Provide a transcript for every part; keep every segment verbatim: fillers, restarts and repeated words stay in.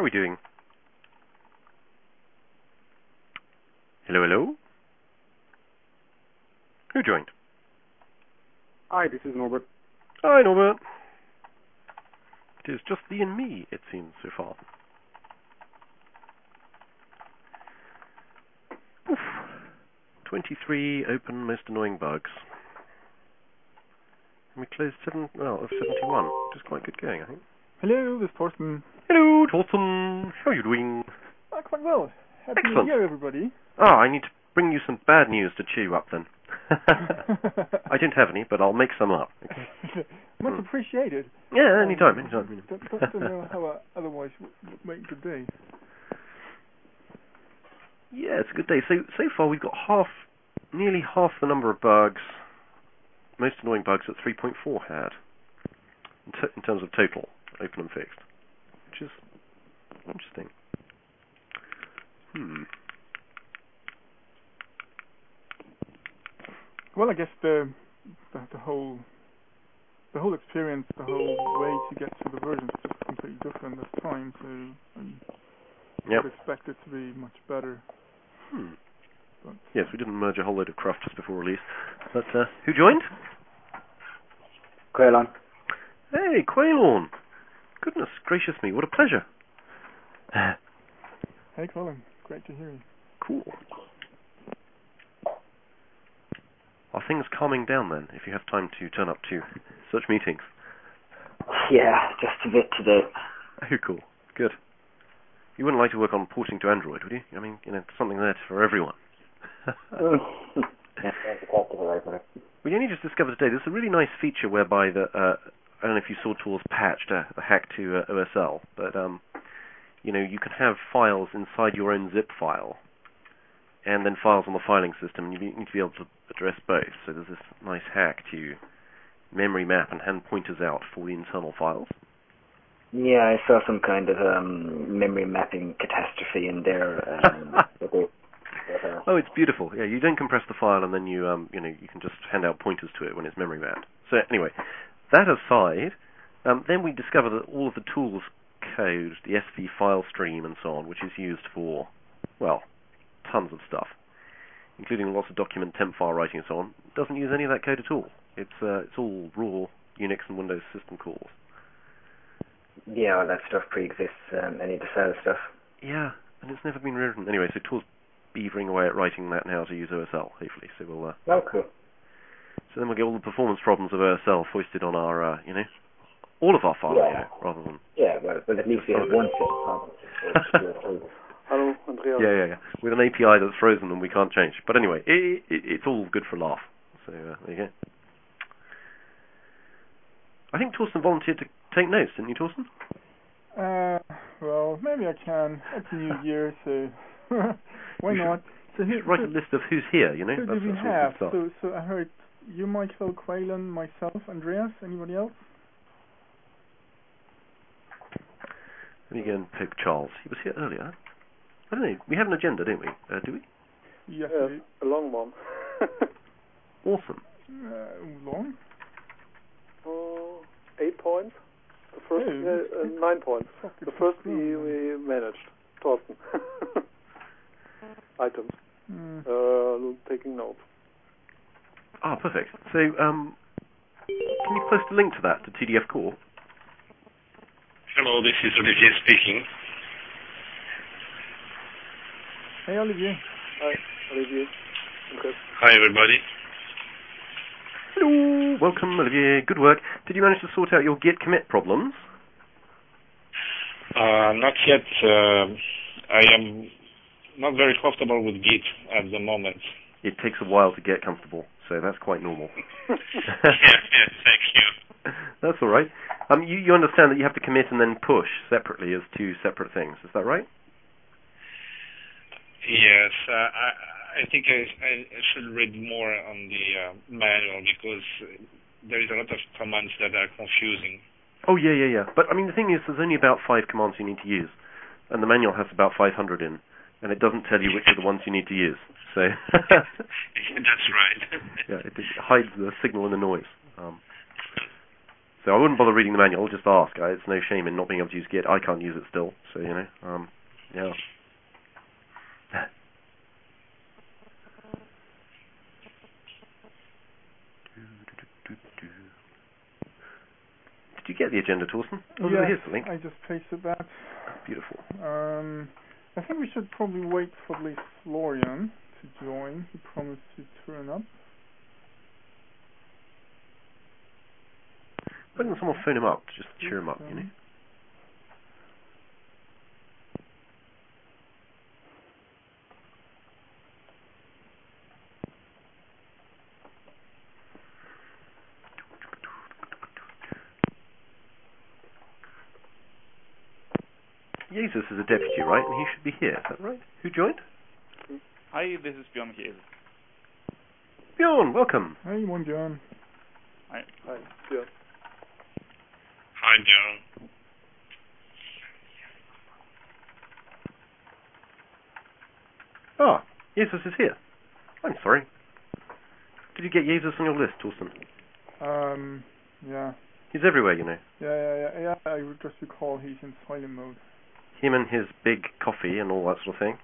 How are we doing? Hello, hello? Who joined? Hi, this is Norbert. Hi, Norbert. It is just thee and me, it seems, so far. Oof. twenty-three open most annoying bugs. And we closed seven, well, of seventy-one, which is quite good going, I think. Hello, this is Torsten. Hello, Torsten. How are you doing? Ah, quite well. Happy Excellent. New Year, everybody. Ah, I need to bring you some bad news to cheer you up then. I don't have any, but I'll make some up. Okay? Much hmm. appreciated. Yeah, anytime, anytime. Don't, don't, don't know how I otherwise would make the day. Yeah, it's a good day. So so far we've got half, nearly half the number of bugs, most annoying bugs that three point four had, in, t in terms of total, open and fixed, which is interesting. Hmm. Well, I guess the, the the whole the whole experience, the whole way to get to the version is just completely different this time. So I Yep. would expect it to be much better. Hmm. But Yes, we didn't merge a whole load of craft just before release. But uh, who joined? Quailon. Hey, Quailon. Goodness gracious me, what a pleasure. Hey, Colin. Great to hear you. Cool. Are things calming down then, if you have time to turn up to such meetings? Yeah, just a bit today. Oh, cool. Good. You wouldn't like to work on porting to Android, would you? I mean, you know, something there for everyone. Yeah, We only just discovered today, there's a really nice feature whereby, the, uh, I don't know if you saw Tools patched uh, the hack to uh, O S L, but, um, you know, you can have files inside your own zip file, and then files on the filing system, and you need to be able to address both. So there's this nice hack to memory map and hand pointers out for the internal files. Yeah, I saw some kind of um, memory mapping catastrophe in there. Um, but they, but, uh, Oh, it's beautiful. Yeah, you don't compress the file, and then you, um, you know, you can just hand out pointers to it when it's memory mapped. So anyway, that aside, um, then we discover that all of the tools code, the S V file stream and so on, which is used for, well, tons of stuff, including lots of document temp file writing and so on, doesn't use any of that code at all. It's uh, it's all raw Unix and Windows system calls. yeah, all that stuff pre-exists, um, any of the cell stuff. Yeah, and it's never been written. Anyway, so Tools beavering away at writing that now to use O S L, hopefully. So we'll. Uh, Oh, cool. so then we'll get all the performance problems of O S L foisted on our, uh, you know, all of our files, Yeah. you know, rather than. Yeah, well, but at least we have one set of problems. Hello, Andreas. Yeah, yeah, yeah. With an A P I that's frozen and we can't change. But anyway, it, it, it's all good for a laugh. So uh, there you go. I think Torsten volunteered to take notes, didn't you, Torsten? Uh, well, maybe I can. It's New Year, so why You not? So You who, should write who, a list of who's here, you know? who That's, do we that's always a have? good start. So, so I heard you, Michael, Quaylen, myself, Andreas. Anybody else? Let me go and pick Charles. He was here earlier. I don't know. We have an agenda, don't we? Uh, do we? Yes, Yes, we do. a long one. Awesome. Uh, long? Oh, eight points. The first, Hey, uh, uh, nine points. Fuck, The first we, long. we managed. Torsten. Items. Mm. Uh, taking notes. Ah, perfect. So, um, can you post a link to that, to T D F Core? Hello, this is Olivier speaking. Hey, Olivier. Hi, Olivier. Okay. Hi, everybody. Hello! Welcome, Olivier. Good work. Did you manage to sort out your Git commit problems? Uh, not yet. Uh, I am not very comfortable with Git at the moment. It takes a while to get comfortable, so that's quite normal. yeah, yeah, thank you. That's all right. Um, you, you understand that you have to commit and then push separately as two separate things. Is that right? Yes, uh, I, I think I, I should read more on the uh, manual because there is a lot of commands that are confusing. Oh, yeah, yeah, yeah. But, I mean, the thing is, there's only about five commands you need to use, and the manual has about five hundred in, and it doesn't tell you which are the ones you need to use. So That's right. yeah, it, it hides the signal and the noise. Um, So I wouldn't bother reading the manual, just ask. I, it's no shame in not being able to use Git. I can't use it still, so, you know, um, yeah. Did you get the agenda, Torsten? Oh, yes, here's the link. I just pasted that. Beautiful. Um, I think we should probably wait for at least Florian to join. He promised to turn up. Why didn't someone phone him up to just cheer him up, you know? Jesus is a deputy, right? And he should be here, is that right? Who joined? Hi, this is Bjorn here. Bjorn, welcome. Hey, one John. Hi. Hi, Björn. Hi, Bjorn. Ah, Jesus is here. I'm sorry. Did you get Jesus on your list, Torsten? Um, yeah. He's everywhere, you know. Yeah, yeah, yeah, yeah. I would just recall he's in silent mode. Him and his big coffee and all that sort of thing.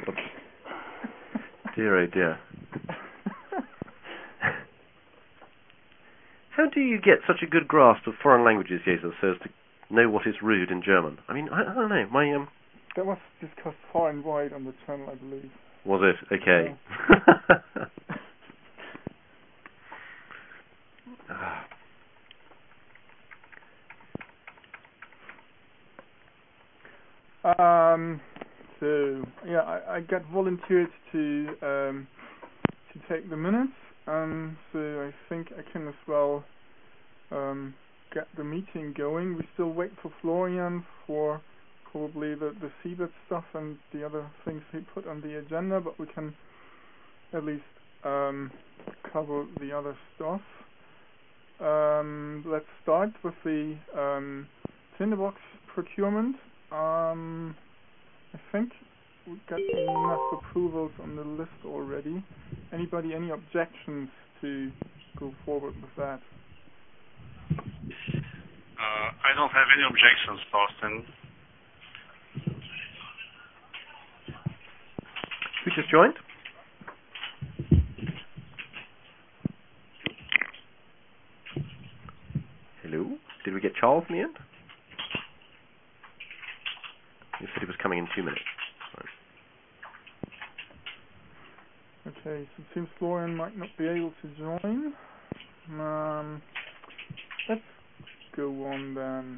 Dear, oh dear. How do you get such a good grasp of foreign languages, Jesus, so as to know what is rude in German? I mean, I, I don't know. My um. That was discussed far and wide on the channel, I believe. Was it? Okay. Yeah. um. So yeah, I, I got volunteered to um to take the minutes. Um. So I think I can as well um get the meeting going. We still wait for Florian for probably the the C B I T stuff and the other things he put on the agenda, but we can at least um cover the other stuff. Um. Let's start with the um Tinderbox procurement. Um. I think we got enough approvals on the list already. Anybody, any objections to go forward with that? Uh, I don't have any objections, Torsten. Who just joined? Hello? Did we get Charles in the end? He said he was coming in two minutes. Okay, so it seems Florian might not be able to join. Um, let's go on then.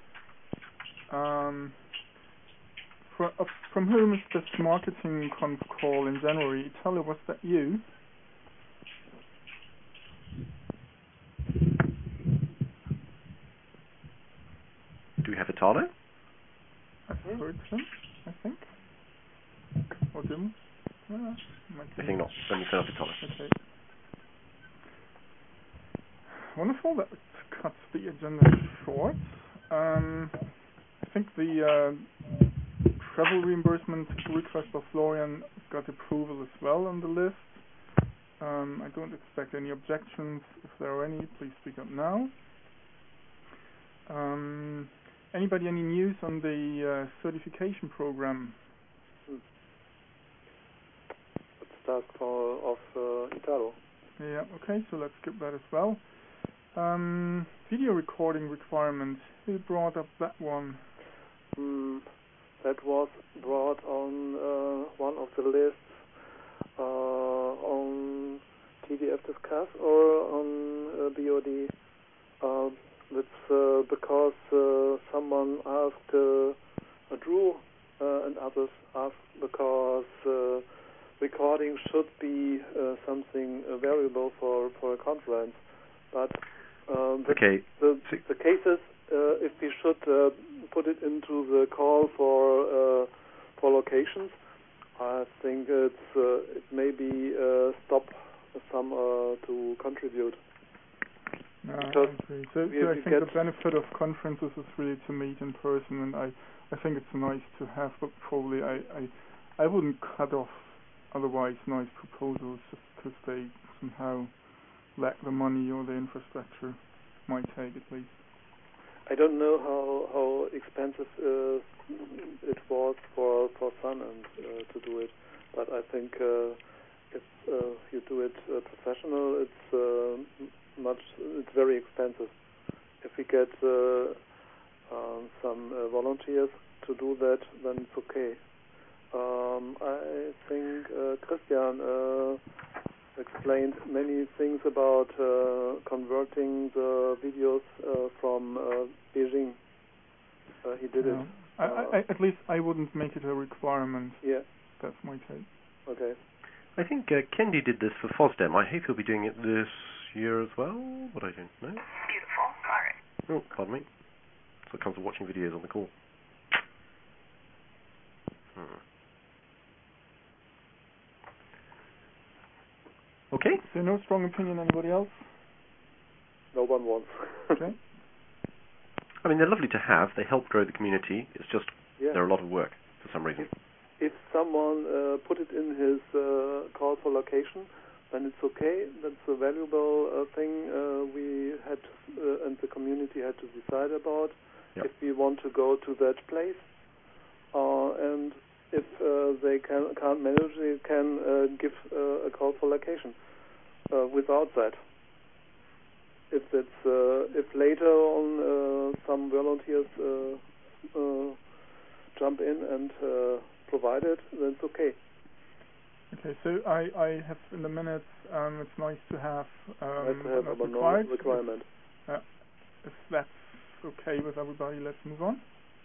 Um, for, uh, from whom is this marketing conf call in January? Italia, was that you? Do we have Italo? I've heard him, I think. Or Dim? Uh, I think not. Let me turn off Italo. Okay. Wonderful. That cuts the agenda short. Um, I think the uh, travel reimbursement request by Florian got approval as well on the list. Um, I don't expect any objections. If there are any, please speak up now. Um, anybody, any news on the uh, certification program? It's task for, of uh, Italo. Yeah, okay, so let's skip that as well. Um, video recording requirements. Who brought up that one? Mm, that was brought on uh, one of the lists uh, on T D F Discuss or on uh, B O D. Uh, it's uh, because uh, someone asked uh, Drew uh, and others asked because uh, recording should be uh, something uh, variable for, for a conference. But um, the, Okay. the, the cases, uh, if we should uh, put it into the call for uh, for locations, I think it's uh, it may be uh, stop some uh, to contribute. No, Because I agree. So, we- so I we think get- the benefit of conferences is really to meet in person, and I, I think it's nice to have, but probably I, I, I wouldn't cut off otherwise nice proposals just because they somehow lack the money or the infrastructure. My take, at least. I don't know how how expensive uh, it was for for Sun and uh, to do it, but I think uh, if uh, you do it uh, professional, it's uh, much it's very expensive. If we get uh, um, some uh, volunteers to do that, then it's okay. Um, I think uh, Christian uh, explained many things about uh, converting the videos uh, from uh, Beijing. Uh, he did Yeah. it. I, Uh, I, at least I wouldn't make it a requirement. yeah. That's my take. Okay. I think uh, Kendi did this for FOSDEM. I hope he'll be doing it this year as well, but I don't know. Beautiful. All right. Oh, pardon me. So it comes to watching videos on the call. Hmm. Okay. So no strong opinion, anybody else? No one wants. Okay. I mean, they're lovely to have. They help grow the community. It's just Yeah. they're a lot of work for some reason. If someone uh, put it in his uh, call for location, then it's okay. That's a valuable uh, thing uh, we had uh, and the community had to decide about. Yep. If we want to go to that place, uh, and if uh, they can, can't manage, they can uh, give uh, a call for location uh, without that. If that's uh, if later on uh, some volunteers uh, uh, jump in and uh, provide it, then it's okay. Okay, so I, I have in the minutes, um, it's nice to have, um, Nice to have not a no required. requirement. If, uh, if that's okay with everybody, let's move on.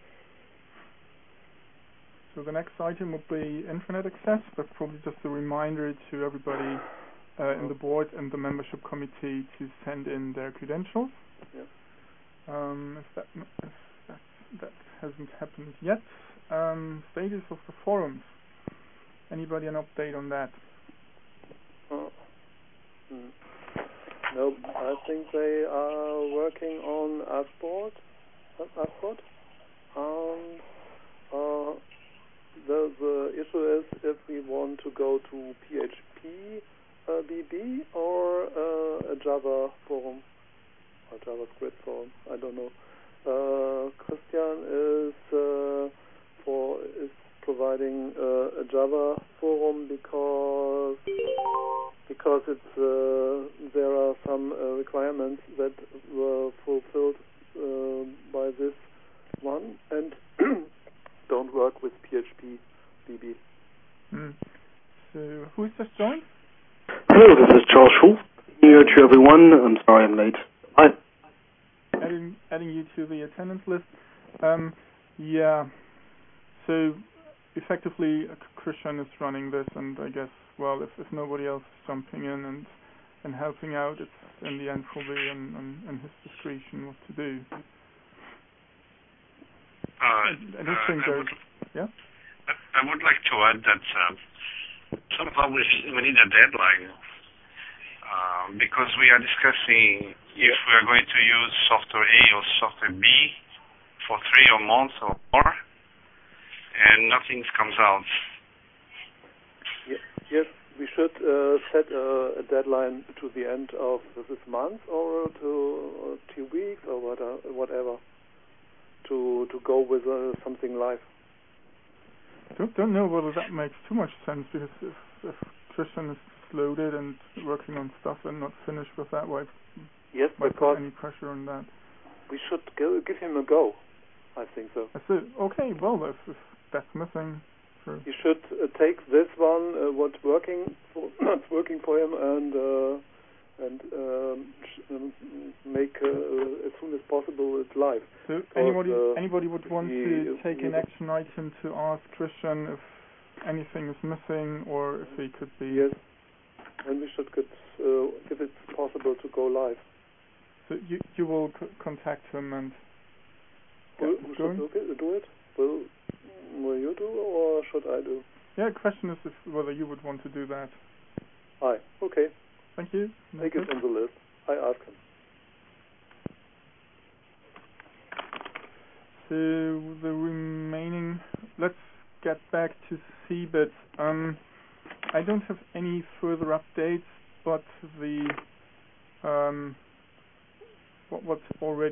So the next item would be internet access, but probably just a reminder to everybody uh, in the board and the membership committee to send in their credentials. Yeah. Um, if that if that, that hasn't happened yet, um, status of the forums. Anybody an update on that? Uh, hmm. No, I think they are working on Asport. Asport. Um, uh, the the issue is if we want to go to P H P uh, B B or uh, a Java forum or JavaScript forum. I don't know. Uh, Christian is uh, for is providing uh, a Java forum because because it's uh, there are some uh, requirements that were fulfilled uh, by this one and don't work with P H P B B. Hmm. So who's just joined? Hello, this is Charles Schultz. Here to everyone. I'm sorry I'm late. Hi. Adding adding you to the attendance list. Um, yeah. So effectively, uh, Christian is running this, and I guess, well, if, if nobody else is jumping in and and helping out, it's in the end probably in, in, in his discretion what to do. Uh, I, I don't uh, think I there's, would, yeah? I, I would like to add that uh, somehow we, we need a deadline uh, because we are discussing if we are going to use software A or software B for three or months or more, and nothing comes out. Ye- Yes, we should uh, set a, a deadline to the end of this month or to uh, two weeks or what, uh, whatever to to go with uh, something live. Don't don't know whether that makes too much sense, because if, if Christian is loaded and working on stuff and not finished with that, why Yes, why because put any pressure on that? we should go, give him a go. I think so. I said, okay, well, if, if that's missing, sure. You should uh, take this one, uh, what's working for, not working for him, and uh, and um, sh- um, make uh, as soon as possible it live. So Because, anybody uh, anybody would want he- to take he- an action item to ask Christian if anything is missing or if he could be. Yes, and we should get, uh, if it's possible to go live. So you you will c- contact him and get Will, this who going? should do it? Do it? Will, will you do or should I do? Yeah, the question is if whether you would want to do that. Hi. Okay. Thank you. Take it on the list. I ask him. So the remaining, let's get back to C B I T. Um, I don't have any further updates, but the um, what, what's already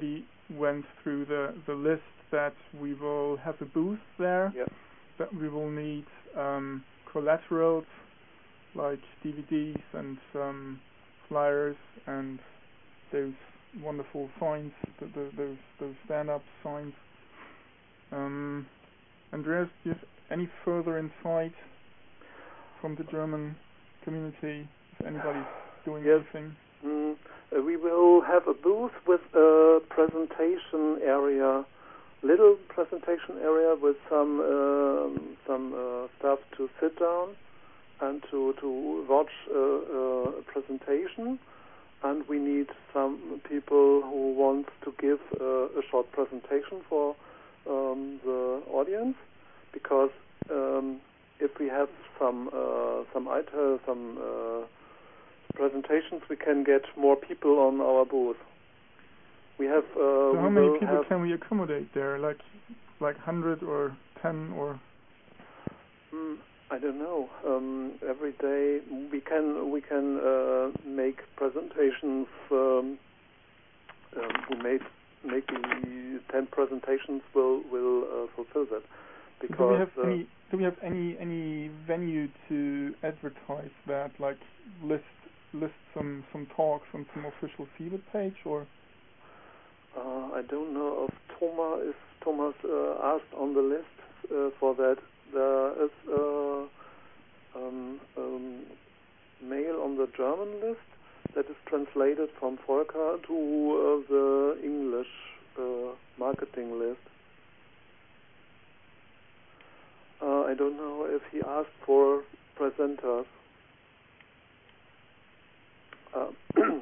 went through the, the list that we will have a booth there, Yeah. that we will need um, collaterals like D V Ds and um, flyers and those wonderful signs, the, the, those those stand-up signs. Um, Andreas, do you have any further insight from the German community? If anybody's doing Yes. anything? Mm, uh, we will have a booth with a presentation area, little presentation area with some um, some uh, stuff to sit down and to to watch uh, uh, a presentation. And we need some people who want to give uh, a short presentation for um, the audience, because um, if we have some uh, some item, some uh, presentations, we can get more people on our booth. We have. Uh, So how we many will people have can we accommodate there? Like, like one hundred or ten or? Mm, I don't know. Um, every day we can we can uh, make presentations. Um, um, who made maybe ten presentations will will uh, fulfill that. Because do we have uh, any? Do we have any any venue to advertise that? Like list list some some talks on some official Siebert page or? uh, I don't know if Thomas if Thomas uh, asked on the list uh, for that. There is a um, um, mail on the German list that is translated from Volker to uh, the English uh, marketing list. Uh, I don't know if he asked for presenters. Uh,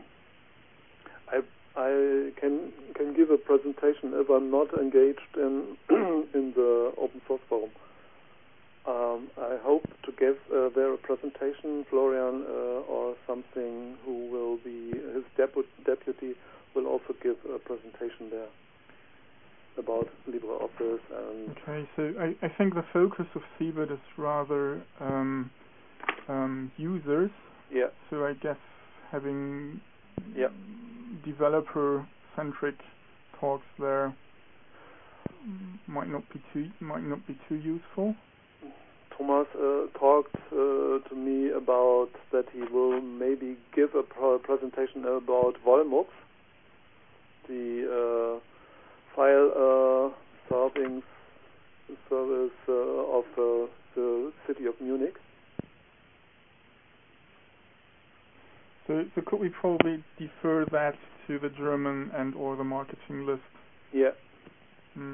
I I can can give a presentation if I'm not engaged in in the open source forum. Um, I hope to give uh, there a presentation. Florian uh, or something who will be his depu- deputy will also give a presentation there about LibreOffice and. Okay, so I, I think the focus of Siebert is rather um, um, users. Yeah. So I guess having yeah. developer-centric talks there might not be too might not be too useful. Thomas uh, talked uh, to me about that he will maybe give a pro- presentation about Volmux, the uh, file uh, sorting service uh, of uh, the city of Munich. So, so could we probably defer that to the German and or the marketing list? Yeah. Hmm.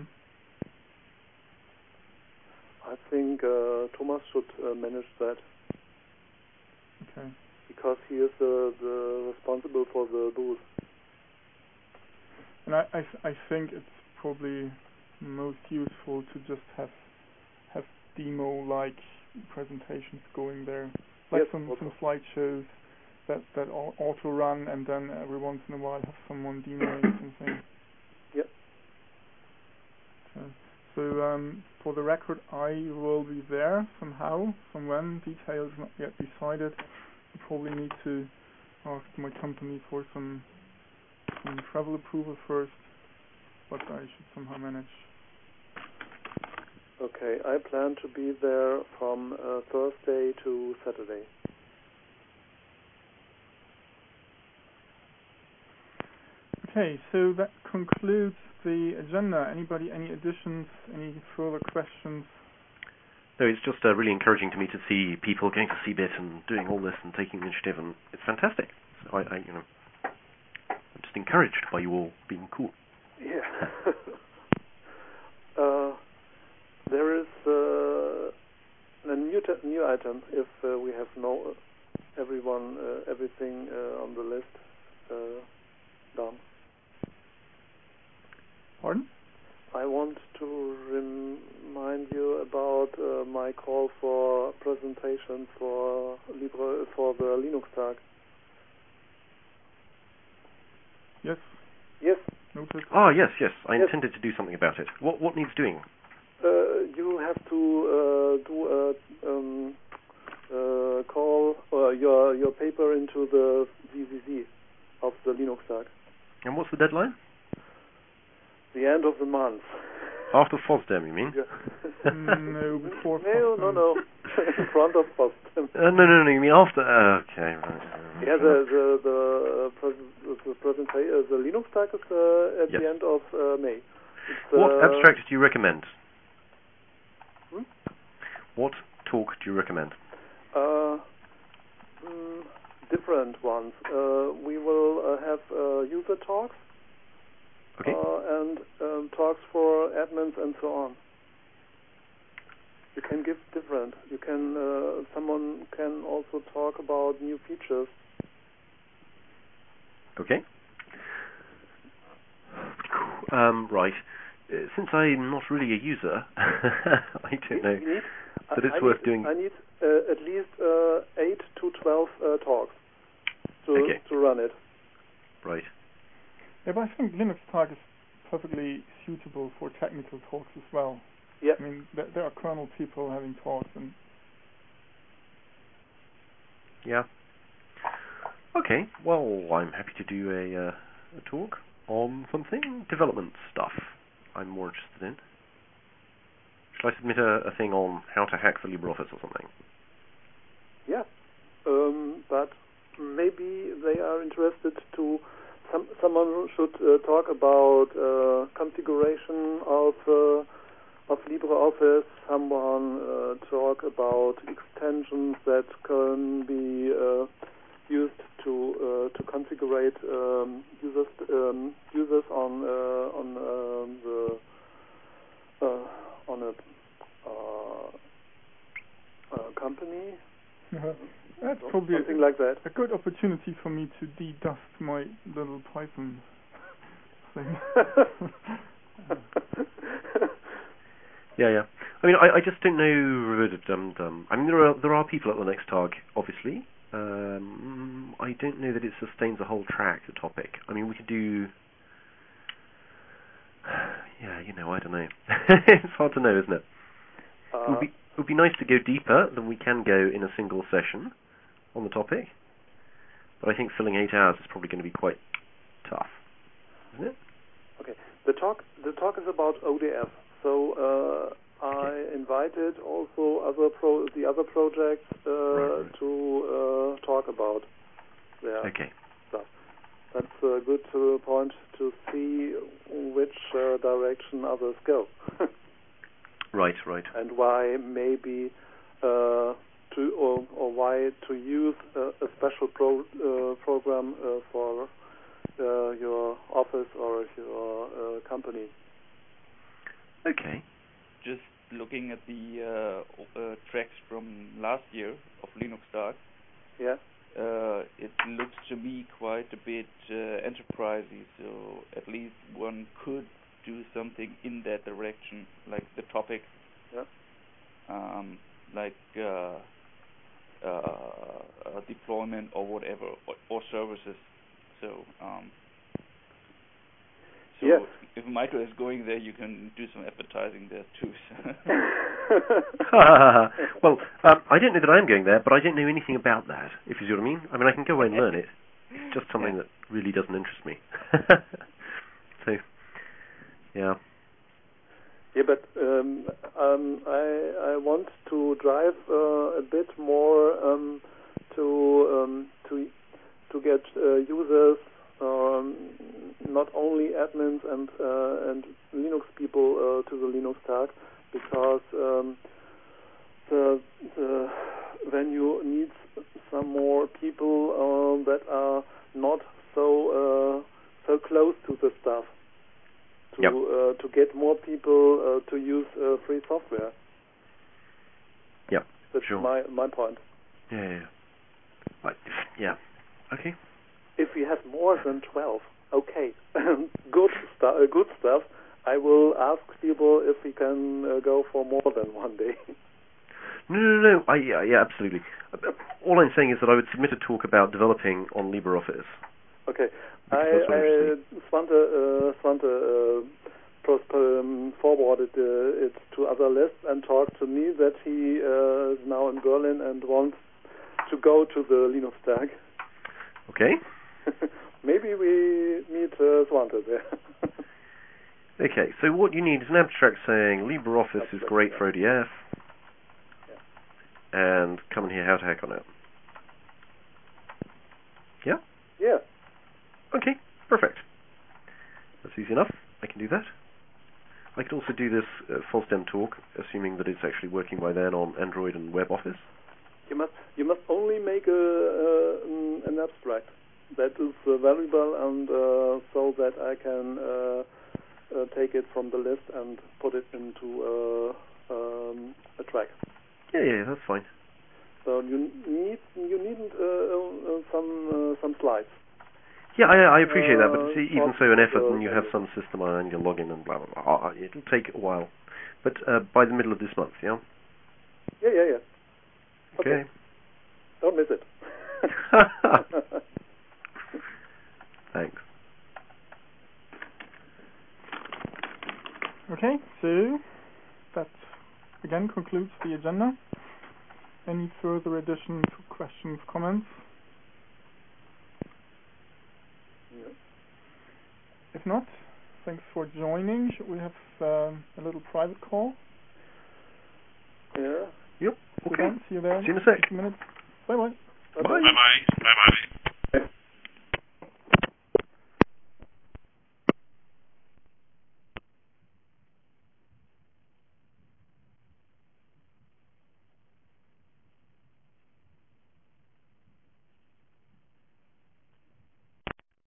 I think uh, Thomas should uh, manage that. Okay. Because he is uh, the responsible for the booth. And I, I, th- I think it's probably most useful to just have have demo-like presentations going there, like yes, some also. some slideshows that that auto run, and then every once in a while have someone demoing something. Yep. Okay. So um, for the record, I will be there somehow, from when, details not yet decided. I probably need to ask my company for some, some travel approval first, but I should somehow manage. Okay, I plan to be there from uh, Thursday to Saturday. Okay, so that concludes the agenda. Anybody, any additions, any further questions? No, it's just uh, really encouraging to me to see people going to Siebert and doing all this and taking the initiative, and it's fantastic. So I, I you know, I'm just encouraged by you all being cool. Yeah. uh, there is uh, a new t- new item. If uh, we have no everyone uh, everything uh, on the list uh, done. Pardon? I want to remind you about uh, my call for presentation for Libre for the Linux Tag. Yes. Yes. Noted. Ah, yes, yes. I yes. intended to do something about it. What what needs doing? Uh, you have to uh, do a um, uh, call uh, your your paper into the V C C of the Linux Tag. And what's the deadline? the end of the month. After FOSDEM, you mean? Yeah. No, before No, no, no. In front of FOSDEM. Uh, no, no, no. You mean after? Uh, okay, right. Yeah, the the the uh, pres- the presentation, uh, the Linux Tag is uh, at Yes. the end of uh, May. It's, What uh, abstract do you recommend? Hmm? What talk do you recommend? Uh, mm, different ones. Uh, we will uh, have uh, user talks. Okay. Uh, and um, talks for admins and so on. You can give different. You can. Uh, someone can also talk about new features. Okay. Um, right. Uh, since I'm not really a user, I don't know You need, that I, it's I worth need, doing. I need uh, at least uh, eight to twelve uh, talks to Okay. to run it. Right. Yeah, but I think Linux Tag is perfectly suitable for technical talks as well. Yeah. I mean, there, there are kernel people having talks, and Yeah. Okay. Well, I'm happy to do a, uh, a talk on something development stuff I'm more interested in. Shall I submit a, a thing on how to hack the LibreOffice or something? Yeah. Um, but maybe they are interested to. Some, someone should uh, talk about uh, configuration of uh, of LibreOffice. Someone uh, talk about extensions that can be uh, used to uh, to configure um, users um, users on uh, on um, the uh, on a uh, uh, company. uh, that's probably Something a, like that. a good opportunity for me to de-dust my little Python thing. Yeah, yeah. I mean, I, I just don't know. Um, um, I mean, there are there are people at the next Tag, obviously. Um, I don't know that it sustains a whole track, the topic. I mean, we could do. Yeah, you know, I don't know. It's hard to know, isn't it? Uh, It would be it would be nice to go deeper than we can go in a single session on the topic, but I think filling eight hours is probably going to be quite tough, isn't it? Okay. The talk the talk is about O D F. So uh, I Okay. invited also other pro the other projects uh, Right, right. to uh, talk about their Okay. stuff. That's a good uh, point to see which uh, direction others go. Right, right. And why maybe uh, to or, or why to use a, a special pro, uh, program uh, for uh, your office or your uh, company. Okay. Just looking at the uh, uh, tracks from last year of Linux Tag, Yeah. uh, it looks to me quite a bit uh, enterprisey. So at least one could do something in that direction, like the topic. Yeah. Um, like uh, uh, uh, deployment or whatever, or, or services. So, um, so Yes. if Michael is going there, you can do some advertising there too. Well, um, I don't know that I'm going there, but I don't know anything about that, if you see what I mean. I mean, I can go away and learn it. It's just something Yeah. that really doesn't interest me. So, yeah. Yeah, but um, um, I I want to drive uh, a bit more um, to um, to to get uh, users, um, not only admins and uh, and Linux people uh, to the Linux Tag, because um, the the venue needs some more people uh, that are not so uh, so close to the stuff. To Yep. uh, to get more people uh, to use uh, free software. Yeah, That's sure. my my point. Yeah, yeah, yeah. Right. Yeah. Okay. If we have more than twelve, okay, good stuff. Uh, good stuff. I will ask people if we can uh, go for more than one day. No, no, no. I, yeah, yeah, absolutely. All I'm saying is that I would submit a talk about developing on LibreOffice. Okay, I, Because that's what I interests me. Svante uh, Svante uh, pros- um, forwarded uh, it to other lists and talked to me that he uh, is now in Berlin and wants to go to the Linux Tag. Okay. Maybe we meet uh, Svante there. Okay, so what you need is an abstract saying LibreOffice is great for O D F, and come and hear how to hack on it. Yeah? Yeah. Okay, perfect. That's easy enough. I can do that. I could also do this uh, FOSDEM talk, assuming that it's actually working by then on Android and WebOffice. You must you must only make a, uh, an abstract that is uh, valuable, and uh, so that I can uh, uh, take it from the list and put it into uh, um, a track. Yeah, yeah, that's fine. So you need you needn't uh, uh, some uh, some slides. Yeah, I, I appreciate that, but Uh, see, even so, an effort, uh, and you have some system and you log in and blah blah blah. It'll take a while, but uh, by the middle of this month, yeah. Yeah, yeah, yeah. Okay. Okay. Don't miss it. Thanks. Okay, so that again concludes the agenda. Any further additions, questions, comments? Yeah. If not, thanks for joining. We have um, a little private call. Yeah. Yep. So Okay. then, see you there. See you in a sec. minutes. Bye bye. Bye. Bye bye. Bye bye.